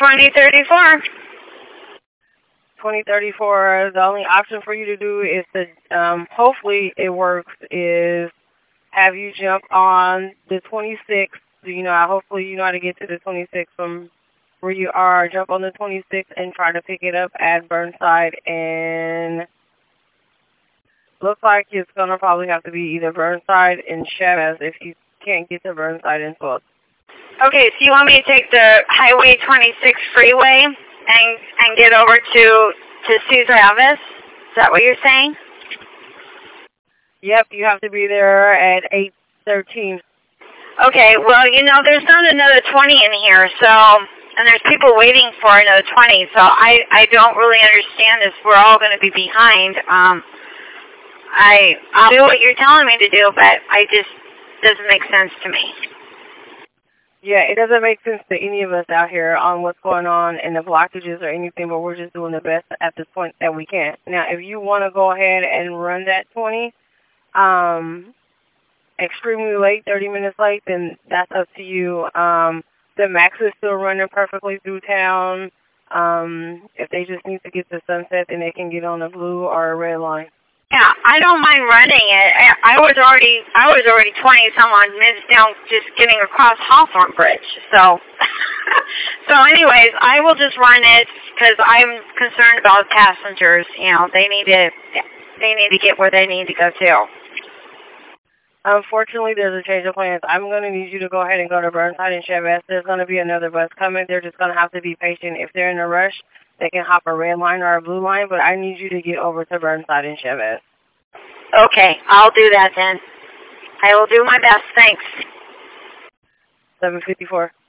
2034. 2034, the only option for you to do is to, hopefully it works, is have you jump on the 26th. Hopefully you know how to get to the 26th from where you are. Jump on the 26th and try to pick it up at Burnside, and looks like it's going to probably have to be either Burnside and Chavez if you can't get to Burnside and Salt. Okay, so you want me to take the Highway 26 freeway and get over to Cesar Chavez? Is that what you're saying? Yep, you have to be there at 8:13. Okay, well, there's not another 20 in here, and there's people waiting for another 20, so I don't really understand this. We're all going to be behind. I'll do what you're telling me to do, but doesn't make sense to me. Yeah, it doesn't make sense to any of us out here on what's going on and the blockages or anything, but we're just doing the best at this point that we can. Now, if you want to go ahead and run that 20, extremely late, 30 minutes late, then that's up to you. The Max is still running perfectly through town. If they just need to get to Sunset, then they can get on a blue or a red line. Yeah, I don't mind running it. I was already 20-some odd minutes down just getting across Hawthorne Bridge. So, anyways, I will just run it because I'm concerned about passengers. They need to get where they need to go to. Unfortunately, there's a change of plans. I'm going to need you to go ahead and go to Burnside and Chavez. There's going to be another bus coming. They're just going to have to be patient. If they're in a rush, they can hop a red line or a blue line, but I need you to get over to Burnside and Chavez. Okay, I'll do that then. I will do my best. Thanks. 754.